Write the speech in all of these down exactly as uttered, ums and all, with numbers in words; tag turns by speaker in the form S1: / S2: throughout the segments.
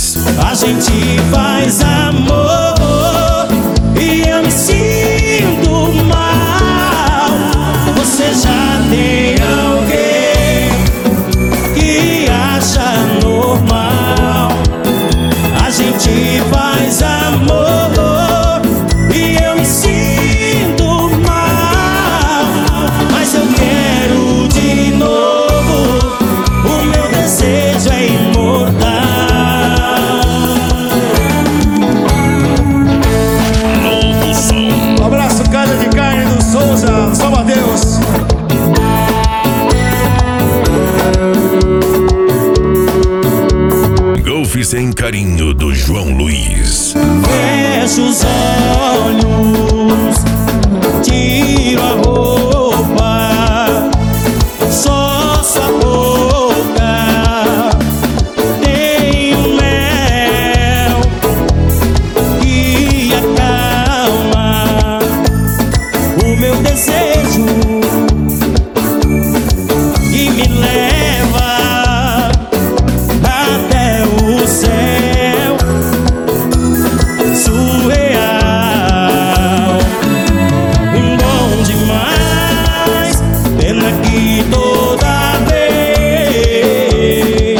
S1: Rodrigues.
S2: A gente faz amor e eu me sinto mal. Você já tem alguém que acha normal? A gente faz amor e eu me sinto mal, mas eu quero de novo. O meu desejo é imortal.
S1: Novo som.
S3: Um abraço, Casa de Carne do Souza, salva Deus.
S1: Golfe Sem Carinho do João Luiz.
S2: Fecho os olhos, tiro a roupa, só sua boca tem um mel que acalma o meu desejo, que me leva até o céu surreal. Bom demais, pena que toda vez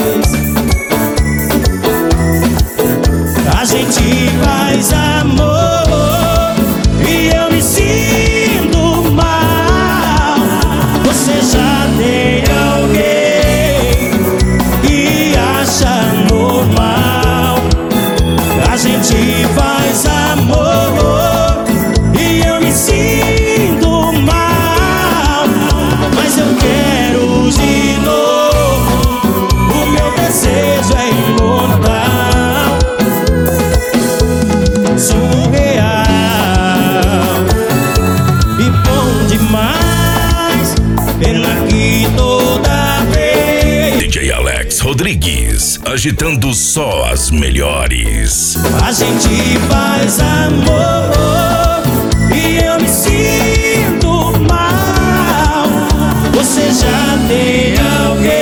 S2: a gente faz amor e eu me sinto mal. Você já tem alguém que acha normal? A gente faz amor e eu me sinto mal, mas eu quero de novo. O meu desejo é imortal, surreal e bom demais. Pena que toda vez
S1: D J Alex Rodrigues, agitando só as melhores.
S2: a gente faz amor e eu me sinto mal. Você já tem alguém